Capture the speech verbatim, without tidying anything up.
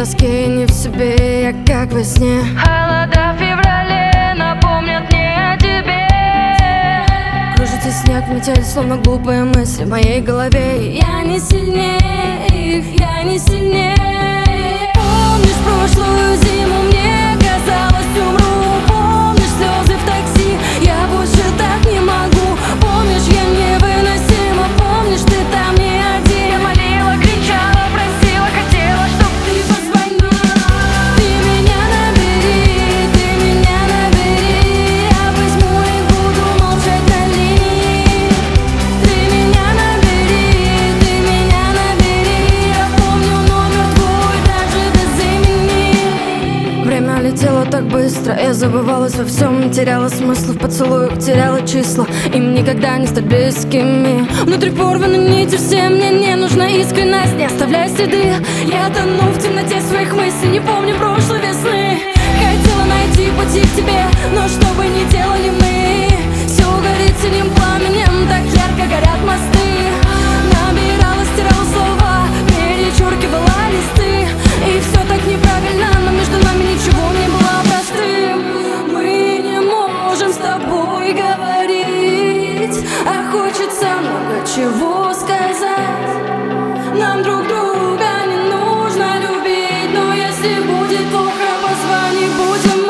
тоске, не в себе, я как во сне. Холода в феврале напомнят мне о тебе. Кружится снег, метель, словно глупые мысли в моей голове. Я не сильнее их, я не сильнее. Помнишь прошлую зиму, мне казалось, умру. Помнишь слезы в такси, я больше так не могу. Помнишь, я невыносима, помнишь, ты там не один. Я молила, кричала, просила, хотела, чтоб Ты позвонила, ты меня набери, ты меня набери. Я возьму и буду молчать на линии. Ты меня набери, ты меня набери. Я помню номер твой даже без имени. Время летело так быстро, я забывалась во всем. Теряла смысл в поцелуях, теряла числа. Им никогда не стать близкими. Внутри порваны нити все, мне не нужна искренность. Не оставляй следы, я тону в темноте своих мыслей. Не помню прошлой весны. Хотела найти пути к тебе, но что бы ни делали мы, все горит синим пламенем, так ярко горят мосты. Набирала, стирала слова, перечеркивала листы. И все так неправильно, но между нами ничего не было простым. Мы не можем с тобой говорить, а хочется много чего сказать. Нам друг друга не нужно любить, но если будет плохо, позвони, будем